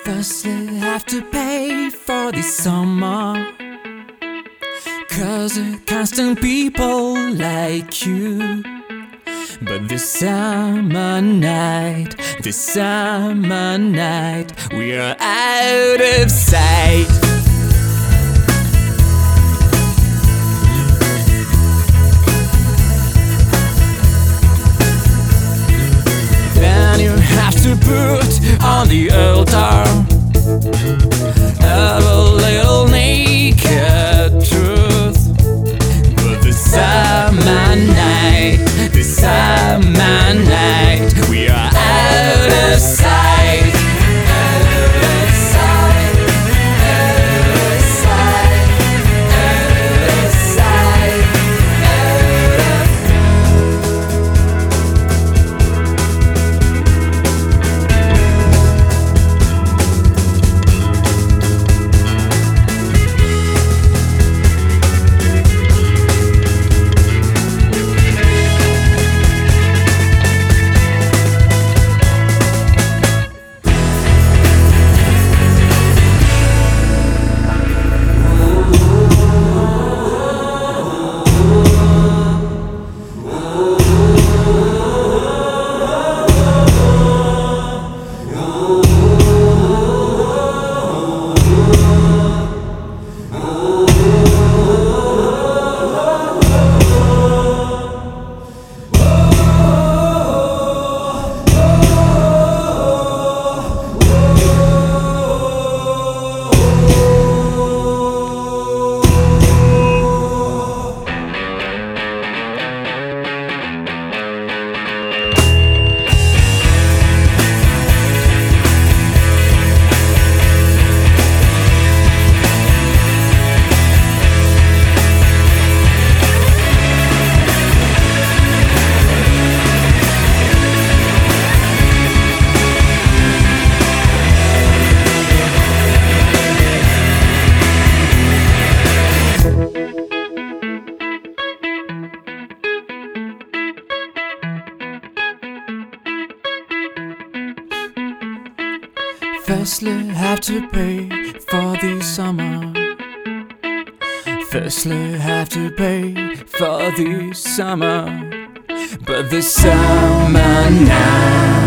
Firstly, have to pay for this summer, 'cause I can't stand people like you. But this summer night, we are out of sight. Then you have to put on the altar of a little naked truth. But the summer night, we are out of sight. Out of sight, out of sight, out of sight, out of Firstly, have to pay for the summer. Firstly, have to pay for the summer. But the summer night